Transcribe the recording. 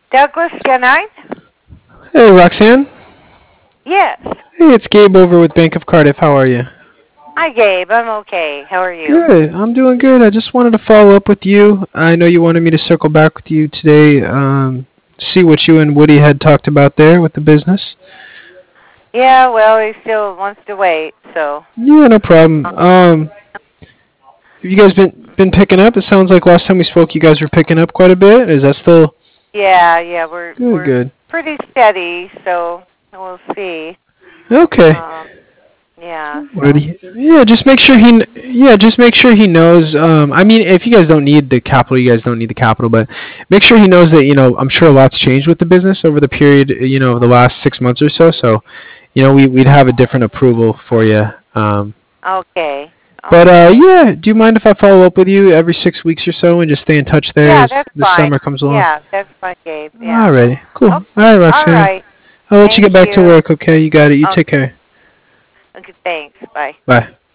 Douglas, can I? Hey, Roxanne. Yes. Hey, it's Gabe over with Bank of Cardiff. How are you? Hi, Gabe. I'm okay. How are you? Good. I'm doing good. I just wanted to follow up with you. I know you wanted me to circle back with you today, see what you and Woody had talked about there with the business. Yeah, well, he still wants to wait, so. Yeah, no problem. uh, Have you guys been picking up? It sounds like last time we spoke, you guys were picking up quite a bit. Is that still yeah, we're good? we're Good. pretty steady, so we'll see. Okay. Um, yeah, so. Woody. Yeah, just make sure he. Yeah, just make sure he knows. I mean, if you guys don't need the capital, you guys don't need the capital, but make sure he knows that I'm sure a lot's changed with the business over the period of the last 6 months or so. So, we'd have a different approval for you. Okay. But Okay. yeah, do you mind if I follow up with you every 6 weeks or so and just stay in touch there Yeah, as that's the fine. summer comes along? Yeah, that's fine, Gabe. Yeah. Alrighty, cool. All Okay. right, All Roxanne. right. I'll let you Thank get back to you. work. Okay, you got it. You take Okay. care. Okay, thanks. Bye. Bye.